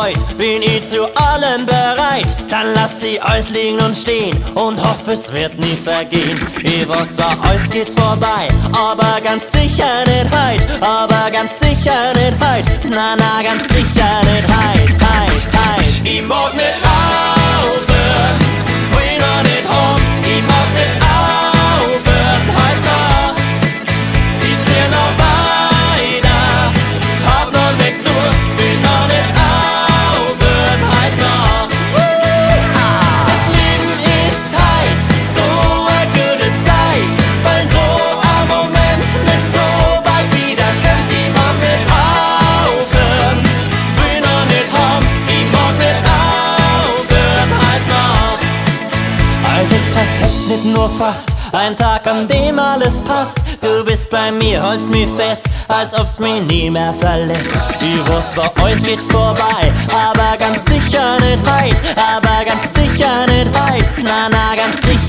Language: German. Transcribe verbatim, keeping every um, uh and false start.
heut bin ich zu allem bereit. Dann lass sie alles liegen und stehen und hoffe, es wird nie vergehen. Ich weiß zwar, alles geht vorbei, aber ganz sicher nicht heut. Aber ganz sicher nicht heut. Na, na, ganz sicher nicht heut, heut, heut. Ich mag nicht aufhören, will noch nicht heim. Ich mag nicht aufhören, heut Nacht. Ich zieh noch weiter, hab noch nicht genug, will noch nicht aufhören, heut Nacht. Das Leben ist heut so eine gute Zeit, weil so ein Moment nicht so bald wieder kommt. Ich mag nicht aufhören, will noch nicht haben. Ich mag nicht aufhören, heut Nacht. Alles ist perfekt, nicht nur fast. Ein Tag, an dem alles passt. Du bist bei mir, holst mich fest, als ob's mich nie mehr verlässt. Ich weiß zwar, alles geht vorbei, aber ganz sicher nicht heut. Aber ganz sicher nicht heut. Na, na, ganz sicher